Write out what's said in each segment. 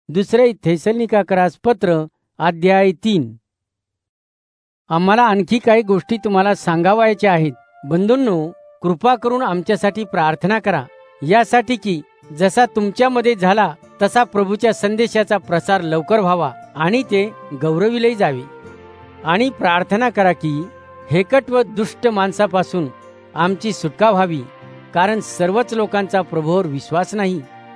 दुसरे थेसलोनिकास पत्र अध्याय 3. आम्हाला आणखी काही गोष्टी तुम्हाला सांगावयाच्या आहेत. बंधूंनो, कृपा करून आमच्यासाठी प्रार्थना करा, यासाठी की जसा तुमच्यामध्ये झाला तसा प्रभूच्या संदेशाचा प्रसार लवकर व्हावा आणि ते गौरविले जावे. आणि प्रार्थना करा की हेकट व दुष्ट माणसापासून आमची सुटका व्हावी, कारण सर्वच लोकांचा प्रभूवर विश्वास नाही.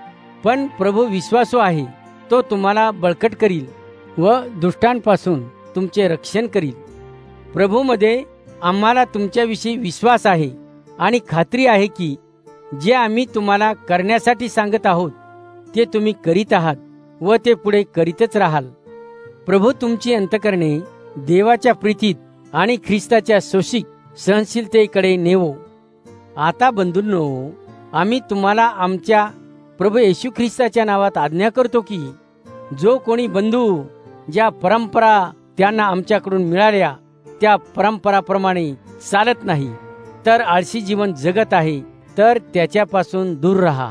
पण प्रभू विश्वासू आहे, तो तुम्हाला बळकट करील व दुष्टांपासून तुमचे रक्षण करील. प्रभूमध्ये आम्हाला तुमच्याविषयी विश्वास आहे आणि खात्री आहे की जे आम्ही तुम्हाला करण्यासाठी सांगत आहोत ते तुम्ही करीत आहात व ते पुढे करीतच राहाल. प्रभू तुमची अंतकरणे देवाच्या प्रीतीत आणि ख्रिस्ताच्या सोशिक सहनशीलतेकडे नेवो. आता बंधूंनो, आम्ही तुम्हाला आमच्या प्रभू येशू ख्रिस्ताच्या नावात आज्ञा करतो की जो कोणी बंधू ज्या परंपरा त्यांना आमच्याकडून मिळाल्या त्या परंपराप्रमाणे चालत नाही, तर आळशी जीवन जगत आहे, तर त्याच्यापासून दूर राहा.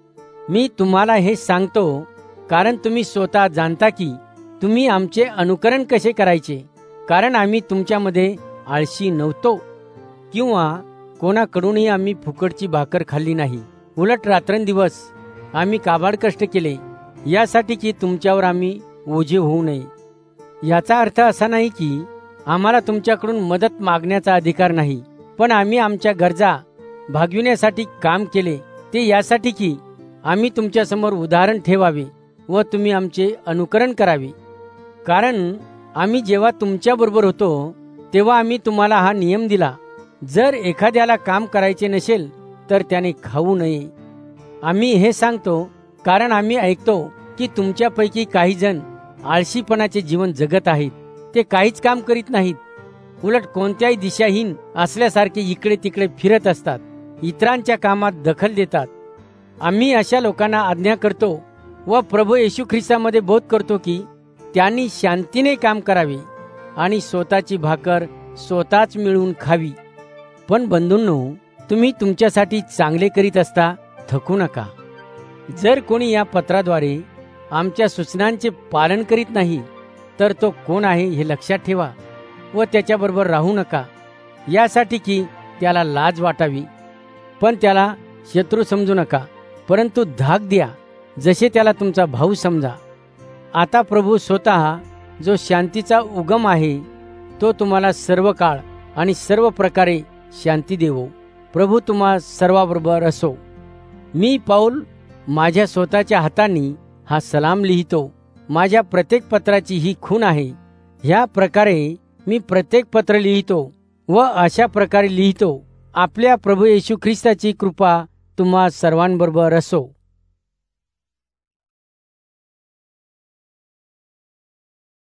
मी तुम्हाला हे सांगतो कारण तुम्ही स्वतः जाणता की तुम्ही आमचे अनुकरण कसे करायचे. कारण आम्ही तुमच्यामध्ये आळशी नव्हतो किंवा कोणाकडूनही आम्ही फुकटची भाकर खाल्ली नाही. उलट रात्रंदिवस आम्ही काबाड कष्ट केले, यासाठी की तुमच्यावर आम्ही ओझे होऊ नये. याचा अर्थ असा नाही की आम्हाला तुमच्याकडून मदत मागण्याचा अधिकार नाही, पण आम्ही आमच्या गरजा भागविण्यासाठी काम केले, ते यासाठी की आम्ही तुमच्यासमोर उदाहरण ठेवावे व तुम्ही आमचे अनुकरण करावे. कारण आम्ही जेव्हा तुमच्याबरोबर होतो तेव्हा आम्ही तुम्हाला हा नियम दिला, जर एखाद्याला काम करायचे नसेल तर त्याने खाऊ नये. आम्ही हे सांगतो कारण आम्ही ऐकतो की तुमच्यापैकी काही जण आळशीपणाचे जीवन जगत आहेत. ते काहीच काम करीत नाहीत, उलट कोणत्याही दिशाहीन असल्यासारखे इकडे तिकडे फिरत असतात, इतरांच्या कामात दखल देतात. आम्ही अशा लोकांना आज्ञा करतो व प्रभू येशू ख्रिस्तामध्ये बोध करतो की त्यांनी शांतीने काम करावे आणि स्वतःची भाकर स्वतःच मिळवून खावी. पण बंधूंनो, तुम्ही तुमच्यासाठी चांगले करीत असता थकू नका. जर कोणी या पत्राद्वारे आमच्या सूचनांचे पालन करीत नाही तर तो कोण आहे हे लक्षात ठेवा व त्याच्याबरोबर राहू नका, यासाठी की त्याला लाज वाटावी. पण त्याला शत्रू समजू नका, परंतु धाक द्या, जसे त्याला तुमचा भाऊ समजा. आता प्रभू स्वतः जो शांतीचा उगम आहे तो तुम्हाला सर्व काळ आणि सर्व प्रकारे शांती देवो. प्रभू तुम्हा सर्वाबरोबर असो. मी पाऊल माझ्या स्वतःच्या हातांनी हा सलाम लिहितो. माझ्या प्रत्येक पत्राची ही खूण आहे. ह्या प्रकारे मी प्रत्येक पत्र लिहितो व अशा प्रकारे लिहितो. आपल्या प्रभू येशू ख्रिस्ताची कृपा तुम्हा सर्वांबरोबर असो.